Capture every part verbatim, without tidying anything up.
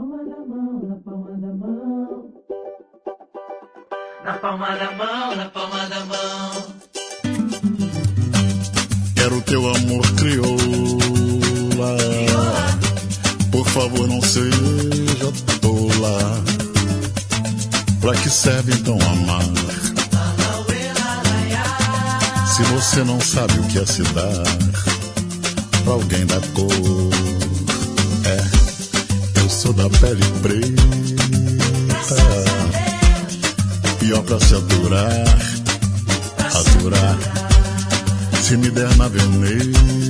palma da mão, na palma da mão. Na palma da mão, na palma da mão. Quero teu amor crioula. Por favor, não seja tola. Pra que serve então amar? Se você não sabe o que é se dar pra alguém da cor. É, eu sou da pele preta. Pior pra se aturar, aturar. Se me der na veneta,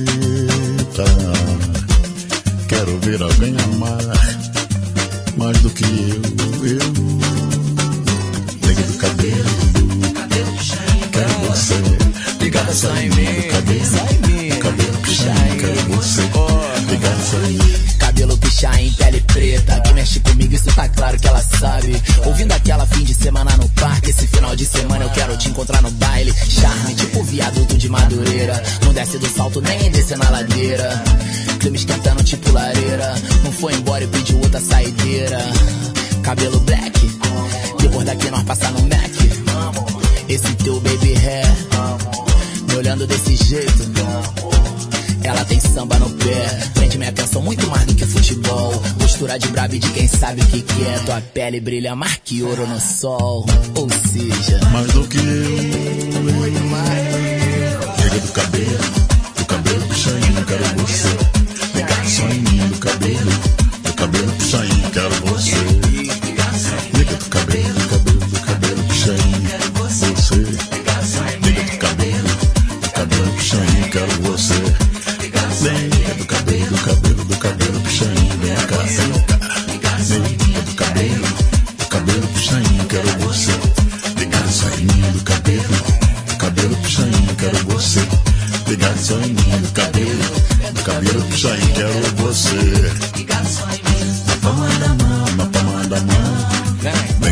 quero ver alguém amar mais do que eu, eu. Negue do cabelo, quero você. Ligada só em mim, cabelo, cabelo pichain, quero você. Ligada só em mim. Cabelo pichain, pele preta. Quem mexe comigo, isso tá claro que ela sabe. Ouvindo aquela fim de semana no parque. Esse final de semana eu quero te encontrar no baile. Charme, tipo viaduto de Madureira. Não desce do salto, nem desce na ladeira. Clima esquentando tipo lareira. Não foi embora e pediu outra saideira. Cabelo black, depois daqui nós passar no Mac. Esse teu baby hair, me olhando desse jeito. Ela tem samba no pé, prende minha atenção muito mais do que futebol. Postura de brabo e de quem sabe o que quer. Tua pele brilha mais que ouro no sol. Ou seja, mais do que eu, muito mais. Chega do cabelo, do cabelo puxainho, quero você. Ligar só em mim, do cabelo, do cabelo puxainho, quero você. Liga do cabelo, do cabelo, do cabelo puxainho, quero você. Liga do cabelo, do cabelo puxainho, quero você. Liga do cabelo, do cabelo, do cabelo puxainho, vem cá, vem cá. Liga do cabelo, do cabelo puxainho, quero você. Liga só em mim, do cabelo, do cabelo puxainho, quero você. Liga só em mim, do cabelo, do cabelo puxainho, quero você. Na palma da mão, na palma da mão.